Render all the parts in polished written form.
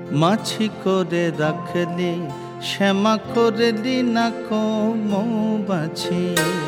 মাছি করে রাখলি শ্যামা করলি না কো মৌমাছি।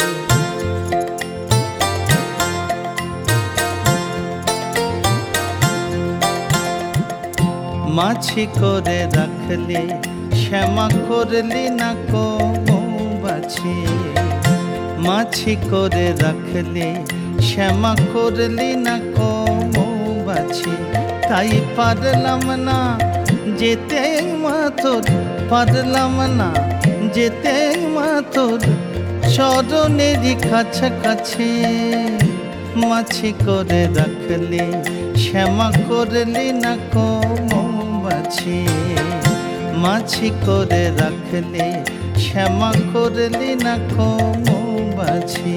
মাছি করে রাখলি শ্যামা করলি না কো মৌমাছি। মাছি করে রাখলি শ্যামা করলি না কো মৌমাছি। তাই পারলাম না যেতে মা তোর, পারলাম না যেতে মা তোর চরণেরই কাছাকাছি। মাছি করে রাখলি শ্যামা করলি না কো মৌমাছি। মাছি করে রাখলি শ্যামা করলি না কো মৌমাছি।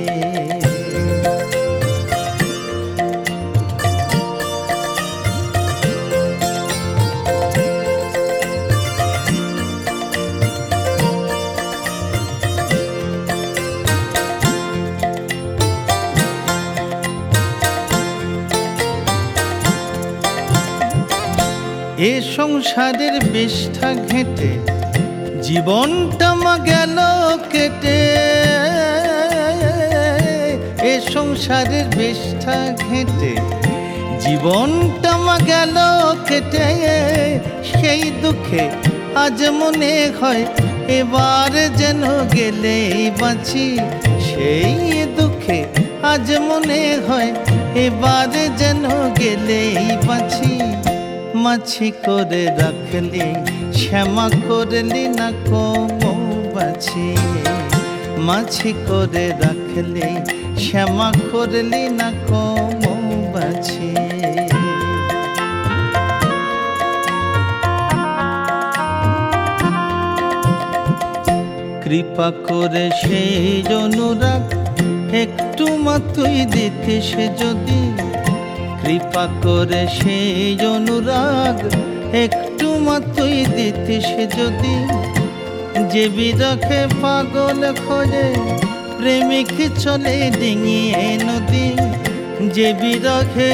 এ সংসারের বিষ্ঠা ঘেঁটে জীবনটা মা গেল কেটে। এ সংসারের বিষ্ঠা ঘেঁটে জীবনটা মা গেল কেটে। সেই দুঃখে আজ মনে হয় এবার যেন গেলেই বাঁচি। সেই দুঃখে আজ মনে হয় এবার যেন গেলেই বাঁচি। মাছি করে রাখলি শ্যামা করলি না কো মৌমাছি। মাছি করে রাখলি শ্যামা করলি না কো মৌমাছি। কৃপা করে সেই অনুরাগ একটু মাতুই দিতিস যদি। কৃপা করে সেই অনুরাগ একটু মাতুই দিতিস যদি। যে বিরহে পাগল খোঁজে প্রেমিক চলে ডিঙিয়ে নদী। যে বিরহে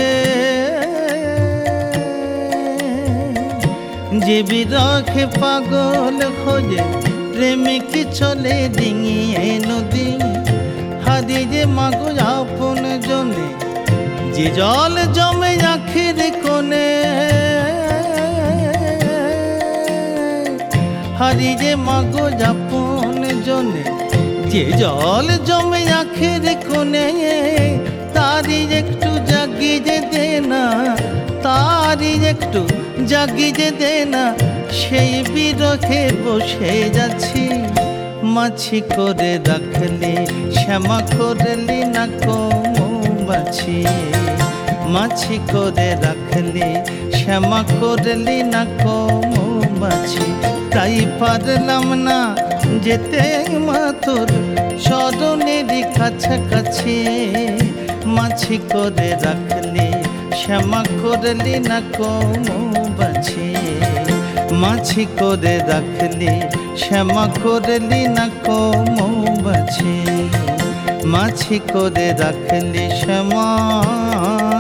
পাগল খোঁজে প্রেমিক চলে ডিঙিয়ে নদী। হারি যে মাগো আপন জনে যে জল জমে আখির কোণে। হারি যে মাগো আপন জনে যে জল জমে আখির কোণে। তারি একটু জাগিয়ে দে না, তারি একটু জাগিয়ে দে না। সেই বিরহে বসে যাচ্ছি। মাছি করে রাখলি শ্যামা করলি না কো মৌমাছি। মাছি করে রাখলি শ্যামা করলি না কো মৌমাছি। তাই পারলাম না যেতে মা তোর চরণেরই কাছাকাছি। মাছি করে রাখলি শ্যামা করলি না কো মৌমাছি। মাছি করে রাখলি শ্যামা করলি না কো মৌমাছি। মাছি করে রাখলি শ্যামা